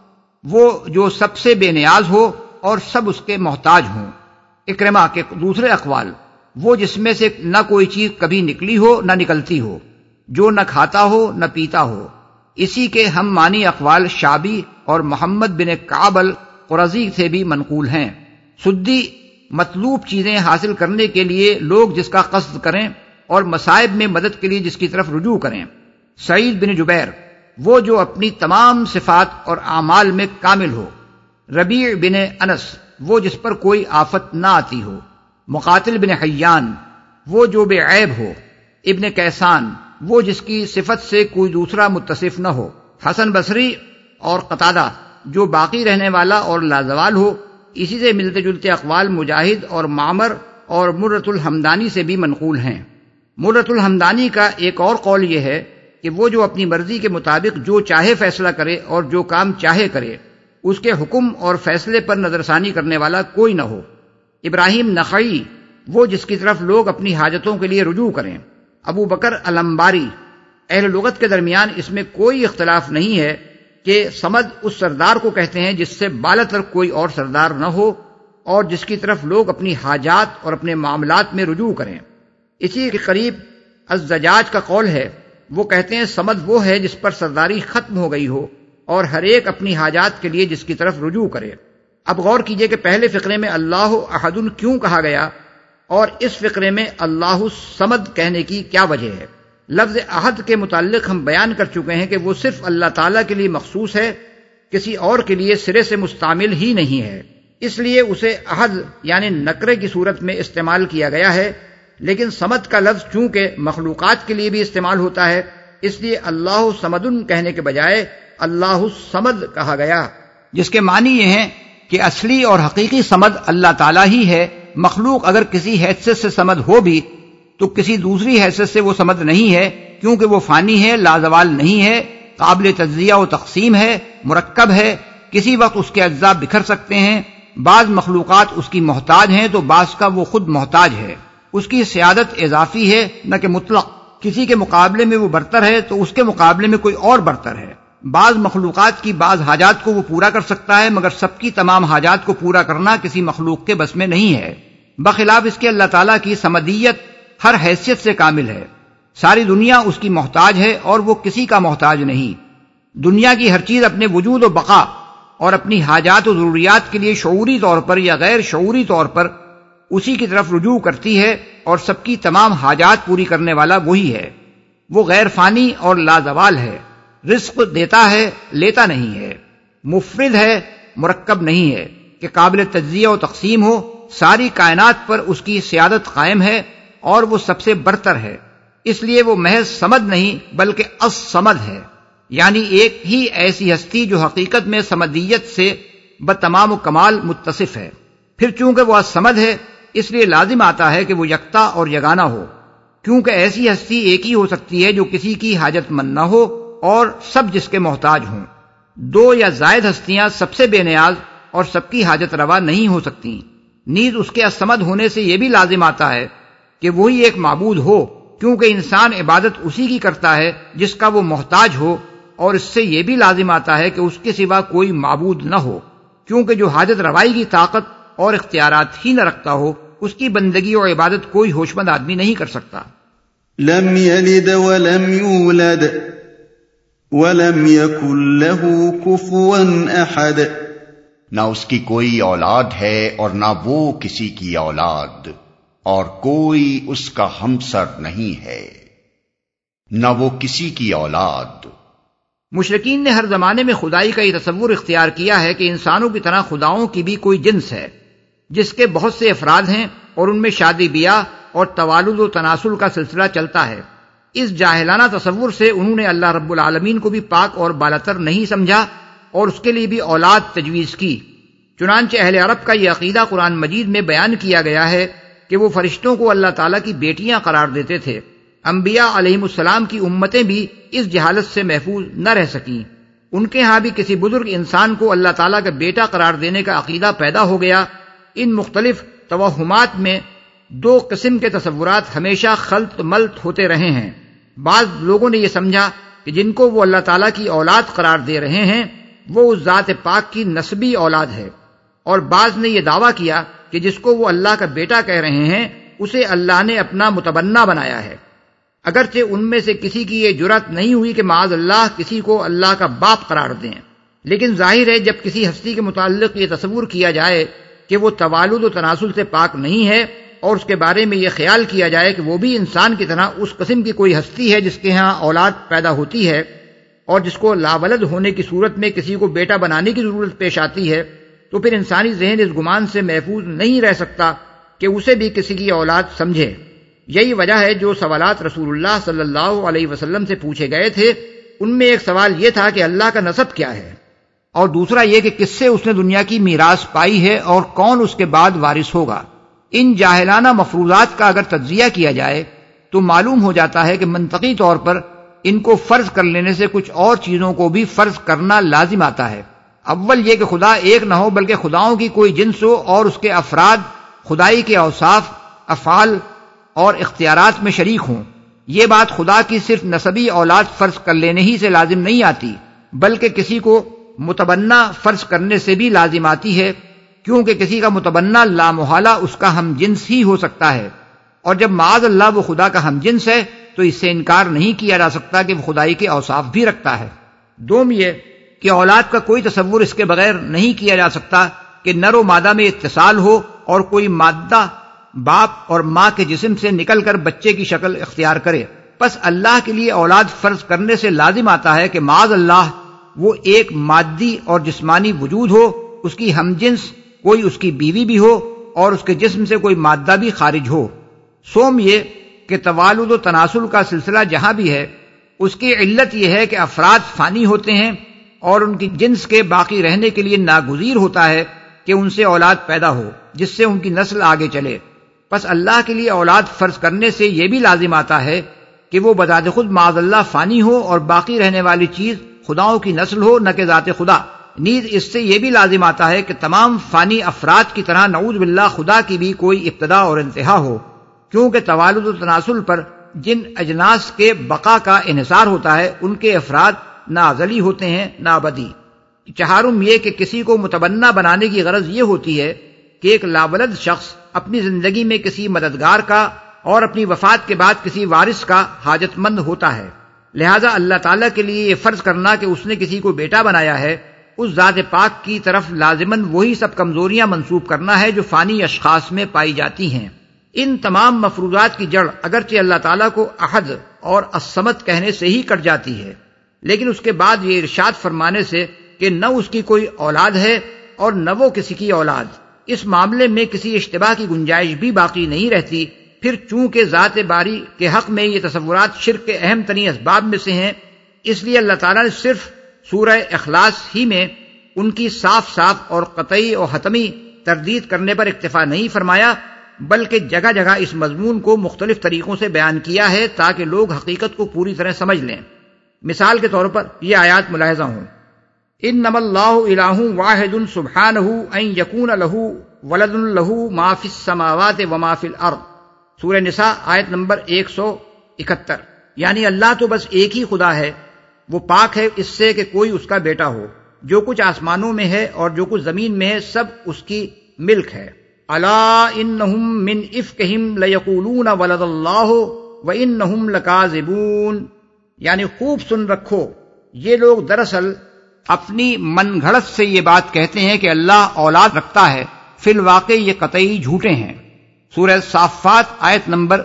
وہ جو سب سے بے نیاز ہو اور سب اس کے محتاج ہوں۔ اکرمہ کے دوسرے اقوال وہ جس میں سے نہ کوئی چیز کبھی نکلی ہو نہ نکلتی ہو، جو نہ کھاتا ہو نہ پیتا ہو۔ اسی کے ہم معنی اقوال شعبی اور محمد بن کعب القرظی سے بھی منقول ہیں۔ سدی مطلوب چیزیں حاصل کرنے کے لیے لوگ جس کا قصد کریں اور مصائب میں مدد کے لیے جس کی طرف رجوع کریں۔ سعید بن جبیر وہ جو اپنی تمام صفات اور اعمال میں کامل ہو۔ ربیع بن انس وہ جس پر کوئی آفت نہ آتی ہو۔ مقاتل بن حیان وہ جو بے عیب ہو۔ ابن کیسان وہ جس کی صفت سے کوئی دوسرا متصف نہ ہو۔ حسن بصری اور قتادہ جو باقی رہنے والا اور لازوال ہو۔ اسی سے ملتے جلتے اقوال مجاہد اور معمر اور مرۃ الحمدانی سے بھی منقول ہیں۔ مرۃ الحمدانی کا ایک اور قول یہ ہے کہ وہ جو اپنی مرضی کے مطابق جو چاہے فیصلہ کرے اور جو کام چاہے کرے، اس کے حکم اور فیصلے پر نظر ثانی کرنے والا کوئی نہ ہو۔ ابراہیم نخعی وہ جس کی طرف لوگ اپنی حاجتوں کے لیے رجوع کریں۔ ابو بکر الانباری اہل لغت کے درمیان اس میں کوئی اختلاف نہیں ہے کہ صمد اس سردار کو کہتے ہیں جس سے بالاتر کوئی اور سردار نہ ہو اور جس کی طرف لوگ اپنی حاجات اور اپنے معاملات میں رجوع کریں۔ اسی کے قریب الزجاج کا قول ہے، وہ کہتے ہیں صمد وہ ہے جس پر سرداری ختم ہو گئی ہو اور ہر ایک اپنی حاجات کے لیے جس کی طرف رجوع کرے۔ اب غور کیجئے کہ پہلے فقرے میں اللہ احد کیوں کہا گیا اور اس فقرے میں اللہ الصمد کہنے کی کیا وجہ ہے۔ لفظ احد کے متعلق ہم بیان کر چکے ہیں کہ وہ صرف اللہ تعالیٰ کے لیے مخصوص ہے، کسی اور کے لیے سرے سے مستعمل ہی نہیں ہے، اس لیے اسے احد یعنی نکرے کی صورت میں استعمال کیا گیا ہے۔ لیکن صمد کا لفظ چونکہ مخلوقات کے لیے بھی استعمال ہوتا ہے، اس لیے اللہ صمد کہنے کے بجائے اللہ الصمد کہا گیا، جس کے معنی یہ ہیں کہ اصلی اور حقیقی صمد اللہ تعالیٰ ہی ہے۔ مخلوق اگر کسی حیثیت سے صمد ہو بھی تو کسی دوسری حیثیت سے وہ صمد نہیں ہے، کیونکہ وہ فانی ہے، لازوال نہیں ہے، قابل تجزیہ و تقسیم ہے، مرکب ہے، کسی وقت اس کے اجزاء بکھر سکتے ہیں۔ بعض مخلوقات اس کی محتاج ہیں تو بعض کا وہ خود محتاج ہے۔ اس کی سیادت اضافی ہے نہ کہ مطلق، کسی کے مقابلے میں وہ برتر ہے تو اس کے مقابلے میں کوئی اور برتر ہے۔ بعض مخلوقات کی بعض حاجات کو وہ پورا کر سکتا ہے، مگر سب کی تمام حاجات کو پورا کرنا کسی مخلوق کے بس میں نہیں ہے۔ بخلاف اس کے اللہ تعالیٰ کی صمدیت ہر حیثیت سے کامل ہے۔ ساری دنیا اس کی محتاج ہے اور وہ کسی کا محتاج نہیں۔ دنیا کی ہر چیز اپنے وجود و بقا اور اپنی حاجات و ضروریات کے لیے شعوری طور پر یا غیر شعوری طور پر اسی کی طرف رجوع کرتی ہے، اور سب کی تمام حاجات پوری کرنے والا وہی ہے۔ وہ غیر فانی اور لازوال ہے، رزق دیتا ہے، لیتا نہیں ہے، مفرد ہے، مرکب نہیں ہے کہ قابل تجزیہ و تقسیم ہو ساری کائنات پر اس کی سیادت قائم ہے اور وہ سب سے برتر ہے، اس لیے وہ محض صمد نہیں بلکہ الصمد ہے، یعنی ایک ہی ایسی ہستی جو حقیقت میں صمدیت سے بتمام و کمال متصف ہے۔ پھر چونکہ وہ الصمد ہے اس لیے لازم آتا ہے کہ وہ یکتا اور یگانہ ہو، کیونکہ ایسی ہستی ایک ہی ہو سکتی ہے جو کسی کی حاجت مند نہ ہو اور سب جس کے محتاج ہوں۔ دو یا زائد ہستیاں سب سے بے نیاز اور سب کی حاجت روا نہیں ہو سکتی۔ نیز اس کے الصمد ہونے سے یہ بھی لازم آتا ہے کہ وہی ایک معبود ہو، کیونکہ انسان عبادت اسی کی کرتا ہے جس کا وہ محتاج ہو، اور اس سے یہ بھی لازم آتا ہے کہ اس کے سوا کوئی معبود نہ ہو، کیونکہ جو حاجت روائی کی طاقت اور اختیارات ہی نہ رکھتا ہو اس کی بندگی اور عبادت کوئی ہوش مند آدمی نہیں کر سکتا۔ لم يلد ولم يولد ولم يكن له كفوا احد، نہ اس کی کوئی اولاد ہے اور نہ وہ کسی کی اولاد، اور کوئی اس کا ہمسر نہیں ہے، نہ وہ کسی کی اولاد۔ مشرکین نے ہر زمانے میں خدائی کا یہ تصور اختیار کیا ہے کہ انسانوں کی طرح خداؤں کی بھی کوئی جنس ہے جس کے بہت سے افراد ہیں اور ان میں شادی بیاہ اور توالد و تناسل کا سلسلہ چلتا ہے۔ اس جاہلانہ تصور سے انہوں نے اللہ رب العالمین کو بھی پاک اور بالاتر نہیں سمجھا اور اس کے لیے بھی اولاد تجویز کی۔ چنانچہ اہل عرب کا یہ عقیدہ قرآن مجید میں بیان کیا گیا ہے کہ وہ فرشتوں کو اللہ تعالیٰ کی بیٹیاں قرار دیتے تھے۔ انبیاء علیہم السلام کی امتیں بھی اس جہالت سے محفوظ نہ رہ سکیں۔ ان کے ہاں بھی کسی بزرگ انسان کو اللہ تعالیٰ کا بیٹا قرار دینے کا عقیدہ پیدا ہو گیا۔ ان مختلف توہمات میں دو قسم کے تصورات ہمیشہ خلط ملط ہوتے رہے ہیں۔ بعض لوگوں نے یہ سمجھا کہ جن کو وہ اللہ تعالیٰ کی اولاد قرار دے رہے ہیں وہ اس ذات پاک کی نسبی اولاد ہے، اور بعض نے یہ دعویٰ کیا کہ جس کو وہ اللہ کا بیٹا کہہ رہے ہیں اسے اللہ نے اپنا متبنہ بنایا ہے، اگرچہ ان میں سے کسی کی یہ جرأت نہیں ہوئی کہ معاذ اللہ کسی کو اللہ کا باپ قرار دیں۔ لیکن ظاہر ہے جب کسی ہستی کے متعلق یہ تصور کیا جائے کہ وہ توالد و تناسل سے پاک نہیں ہے، اور اس کے بارے میں یہ خیال کیا جائے کہ وہ بھی انسان کی طرح اس قسم کی کوئی ہستی ہے جس کے ہاں اولاد پیدا ہوتی ہے اور جس کو لاولد ہونے کی صورت میں کسی کو بیٹا بنانے کی ضرورت پیش آتی ہے، تو پھر انسانی ذہن اس گمان سے محفوظ نہیں رہ سکتا کہ اسے بھی کسی کی اولاد سمجھے۔ یہی وجہ ہے جو سوالات رسول اللہ صلی اللہ علیہ وسلم سے پوچھے گئے تھے ان میں ایک سوال یہ تھا کہ اللہ کا نسب کیا ہے، اور دوسرا یہ کہ کس سے اس نے دنیا کی میراث پائی ہے اور کون اس کے بعد وارث ہوگا۔ ان جاہلانہ مفروضات کا اگر تجزیہ کیا جائے تو معلوم ہو جاتا ہے کہ منطقی طور پر ان کو فرض کر لینے سے کچھ اور چیزوں کو بھی فرض کرنا لازم آتا ہے۔ اول یہ کہ خدا ایک نہ ہو بلکہ خداؤں کی کوئی جنس ہو اور اس کے افراد خدائی کے اوصاف، افعال اور اختیارات میں شریک ہوں۔ یہ بات خدا کی صرف نسبی اولاد فرض کر لینے ہی سے لازم نہیں آتی بلکہ کسی کو متبنہ فرض کرنے سے بھی لازم آتی ہے، کیونکہ کسی کا متبنہ لامحالہ اس کا ہم جنس ہی ہو سکتا ہے، اور جب معاذ اللہ وہ خدا کا ہم جنس ہے تو اس سے انکار نہیں کیا جا سکتا کہ وہ خدائی کے اوصاف بھی رکھتا ہے۔ دوم یہ کہ اولاد کا کوئی تصور اس کے بغیر نہیں کیا جا سکتا کہ نر و مادہ میں اتصال ہو اور کوئی مادہ باپ اور ماں کے جسم سے نکل کر بچے کی شکل اختیار کرے۔ پس اللہ کے لیے اولاد فرض کرنے سے لازم آتا ہے کہ معاذ اللہ وہ ایک مادی اور جسمانی وجود ہو، اس کی ہم جنس کوئی اس کی بیوی بھی ہو اور اس کے جسم سے کوئی مادہ بھی خارج ہو۔ سوم یہ کہ توالد و تناسل کا سلسلہ جہاں بھی ہے اس کی علت یہ ہے کہ افراد فانی ہوتے ہیں اور ان کی جنس کے باقی رہنے کے لیے ناگزیر ہوتا ہے کہ ان سے اولاد پیدا ہو جس سے ان کی نسل آگے چلے۔ پس اللہ کے لیے اولاد فرض کرنے سے یہ بھی لازم آتا ہے کہ وہ بذات خود معاذ اللہ فانی ہو اور باقی رہنے والی چیز خداؤں کی نسل ہو نہ کہ ذات خدا۔ نیز اس سے یہ بھی لازم آتا ہے کہ تمام فانی افراد کی طرح نعوذ باللہ خدا کی بھی کوئی ابتدا اور انتہا ہو، کیونکہ توالد و تناسل پر جن اجناس کے بقا کا انحصار ہوتا ہے ان کے افراد نہ ازلی ہوتے ہیں نہ ابدی۔ چہارم یہ کہ کسی کو متبنہ بنانے کی غرض یہ ہوتی ہے کہ ایک لاولد شخص اپنی زندگی میں کسی مددگار کا اور اپنی وفات کے بعد کسی وارث کا حاجت مند ہوتا ہے، لہذا اللہ تعالیٰ کے لیے یہ فرض کرنا کہ اس نے کسی کو بیٹا بنایا ہے اس ذات پاک کی طرف لازماً وہی سب کمزوریاں منسوب کرنا ہے جو فانی اشخاص میں پائی جاتی ہیں۔ ان تمام مفروضات کی جڑ اگرچہ اللہ تعالیٰ کو احد اور الصمد کہنے سے ہی کٹ جاتی ہے، لیکن اس کے بعد یہ ارشاد فرمانے سے کہ نہ اس کی کوئی اولاد ہے اور نہ وہ کسی کی اولاد، اس معاملے میں کسی اشتباہ کی گنجائش بھی باقی نہیں رہتی. پھر چونکہ ذات باری کے حق میں یہ تصورات شرک کے اہم ترین اسباب میں سے ہیں، اس لیے اللہ تعالیٰ نے صرف سورہ اخلاص ہی میں ان کی صاف صاف اور قطعی اور حتمی تردید کرنے پر اکتفا نہیں فرمایا، بلکہ جگہ جگہ اس مضمون کو مختلف طریقوں سے بیان کیا ہے تاکہ لوگ حقیقت کو پوری طرح سمجھ لیں. مثال کے طور پر یہ آیات ملاحظہ ہوں: انما اللہ الہ واحد سبحانہ ان یکون لہ ولد لہ ما فی السماوات وما فی الارض، سورہ نساء آیت نمبر 171. یعنی اللہ تو بس ایک ہی خدا ہے، وہ پاک ہے اس سے کہ کوئی اس کا بیٹا ہو. جو کچھ آسمانوں میں ہے اور جو کچھ زمین میں ہے سب اس کی ملک ہے. الا انہم من افکہم لیقولون ولد اللہ وانہم لکاذبون، یعنی خوب سن رکھو، یہ لوگ دراصل اپنی من گھڑت سے یہ بات کہتے ہیں کہ اللہ اولاد رکھتا ہے، فی الواقع یہ قطعی جھوٹے ہیں. سورہ صافات آیت نمبر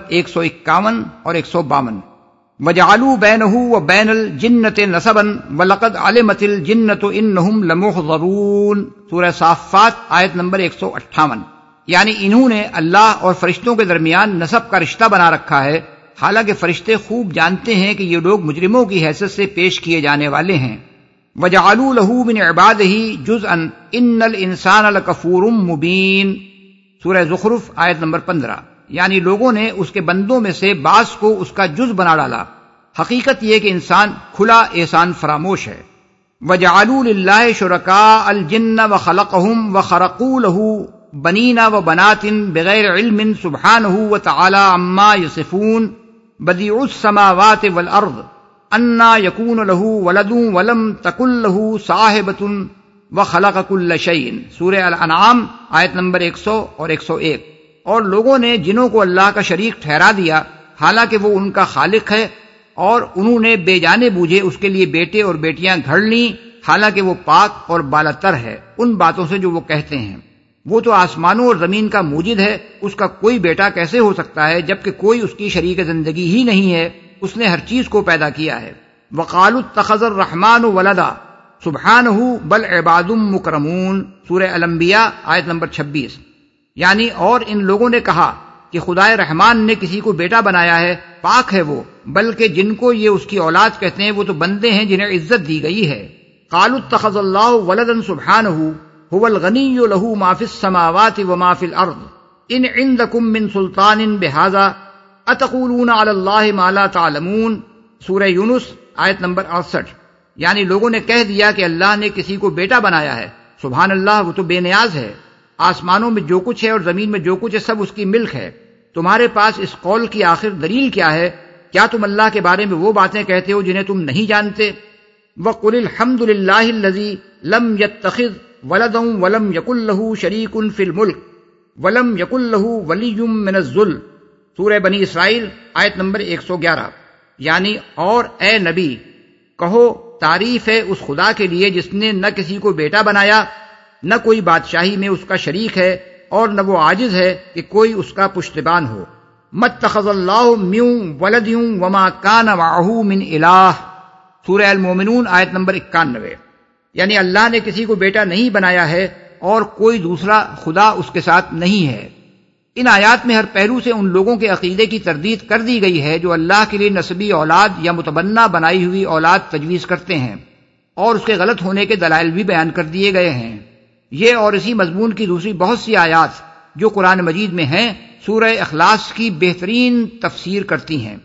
151 اور 152. وَجَعَلُوا بَيْنَهُ وَبَيْنَ الْجِنَّةِ نَسَبًا وَلَقَدْ عَلِمَتِ الْجِنَّةُ إِنَّهُمْ لَمُحْضَرُونَ، سورہ صافات آیت نمبر 158. یعنی انہوں نے اللہ اور فرشتوں کے درمیان نسب کا رشتہ بنا رکھا ہے، حالانکہ فرشتے خوب جانتے ہیں کہ یہ لوگ مجرموں کی حیثیت سے پیش کیے جانے والے ہیں. وَجَعَلُوا لَهُ مِنْ عِبَادِهِ جُزْءًا إِنَّ الْإِنسَانَ لَكَفُورٌ مُبِينٌ، سورہ زخرف آیت نمبر 15. یعنی لوگوں نے اس کے بندوں میں سے بعض کو اس کا جز بنا ڈالا. حقیقت یہ کہ انسان کھلا احسان فراموش ہے. وَجَعَلُوا لِلَّهِ شُرَكَاءَ الْجِنَّ وَخَلَقَهُمْ وَخَرَقُوا لَهُ بَنِينَ وَبَنَاتٍ بِغَيْرِ عِلْمٍ سُبْحَانَهُ وَتَعَالَىٰ عَمَّا يَصِفُونَ بَدِيعُ السَّمَاوَاتِ وَالْأَرْضِ أَنَّىٰ يَكُونُ لَهُ وَلَدٌ وَلَمْ تَكُن لَهُ صَاحِبَةٌ وَخَلَقَ كُلَّ شَيْءٍ، سورہ الانعام آیت نمبر 100 اور 101. اور لوگوں نے جنوں کو اللہ کا شریک ٹھہرا دیا حالانکہ وہ ان کا خالق ہے، اور انہوں نے بے جانے بوجھے اس کے لیے بیٹے اور بیٹیاں گھڑ لیں حالانکہ وہ پاک اور بالاتر ہے ان باتوں سے جو وہ کہتے ہیں. وہ تو آسمانوں اور زمین کا موجد ہے، اس کا کوئی بیٹا کیسے ہو سکتا ہے جبکہ کوئی اس کی شریک زندگی ہی نہیں ہے، اس نے ہر چیز کو پیدا کیا ہے. وَقَالُوا اتَّخَذَ الرَّحْمَٰنُ وَلَدًا سُبْحَانَهُ بَلْ عِبَادٌ مُّكْرَمُونَ، سورہ الانبیاء آیت نمبر 26. یعنی اور ان لوگوں نے کہا کہ خدائے رحمان نے کسی کو بیٹا بنایا ہے، پاک ہے وہ، بلکہ جن کو یہ اس کی اولاد کہتے ہیں وہ تو بندے ہیں جنہیں عزت دی گئی ہے. قالوا اتخذ اللہ ولدا سبحانہ هو الغنی له ما فی السماوات وما فی الارض ان عندکم من سلطان بہذا اتقولون علی اللہ ما لا تعلمون، سورہ یونس آیت نمبر 68. یعنی لوگوں نے کہہ دیا کہ اللہ نے کسی کو بیٹا بنایا ہے. سبحان اللہ، وہ تو بے نیاز ہے، آسمانوں میں جو کچھ ہے اور زمین میں جو کچھ ہے سب اس کی ملک ہے. تمہارے پاس اس قول کی آخر دلیل کیا ہے؟ کیا تم اللہ کے بارے میں وہ باتیں کہتے ہو جنہیں تم نہیں جانتے؟ وَقُلِ الْحَمْدُ لِلَّهِ الَّذِي لَمْ يَتَّخِذْ وَلَدًا وَلَمْ يَكُن لَّهُ شَرِيكٌ فِي الْمُلْكِ وَلَمْ يَكُن لَّهُ وَلِيٌّ مِّنَ الذُّلِّ، سورہ بنی اسرائیل آیت نمبر 111. یعنی اور اے نبی کہو تعریف ہے اس خدا کے لیے جس نے نہ کسی کو بیٹا بنایا، نہ کوئی بادشاہی میں اس کا شریک ہے، اور نہ وہ عاجز ہے کہ کوئی اس کا پشتبان ہو. مَتَّخَذَ اللَّهُ مِن وَلَدٍ وَمَا كَانَ مَعَهُ مِنْ إِلَٰهٍ، سورہ المومنون آیت نمبر 91. یعنی اللہ نے کسی کو بیٹا نہیں بنایا ہے اور کوئی دوسرا خدا اس کے ساتھ نہیں ہے. ان آیات میں ہر پہلو سے ان لوگوں کے عقیدے کی تردید کر دی گئی ہے جو اللہ کے لیے نسبی اولاد یا متبنہ بنائی ہوئی اولاد تجویز کرتے ہیں، اور اس کے غلط ہونے کے دلائل بھی بیان کر دیے گئے ہیں. یہ اور اسی مضمون کی دوسری بہت سی آیات جو قرآن مجید میں ہیں سورہ اخلاص کی بہترین تفسیر کرتی ہیں.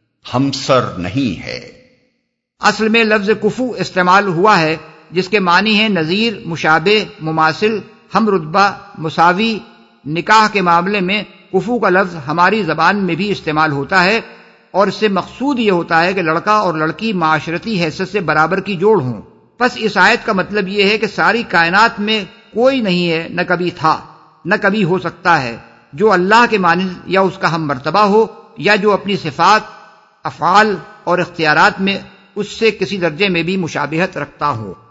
ہمسر نہیں ہے. اصل میں لفظ کفو استعمال ہوا ہے جس کے معنی ہیں نظیر، مشابہ، مماثل، ہم رتبہ، مساوی. نکاح کے معاملے میں کفو کا لفظ ہماری زبان میں بھی استعمال ہوتا ہے، اور اس سے مقصود یہ ہوتا ہے کہ لڑکا اور لڑکی معاشرتی حیثیت سے برابر کی جوڑ ہوں. بس اس آیت کا مطلب یہ ہے کہ ساری کائنات میں کوئی نہیں ہے، نہ کبھی تھا، نہ کبھی ہو سکتا ہے، جو اللہ کے مانند یا اس کا ہم مرتبہ ہو، یا جو اپنی صفات، افعال اور اختیارات میں اس سے کسی درجے میں بھی مشابہت رکھتا ہو.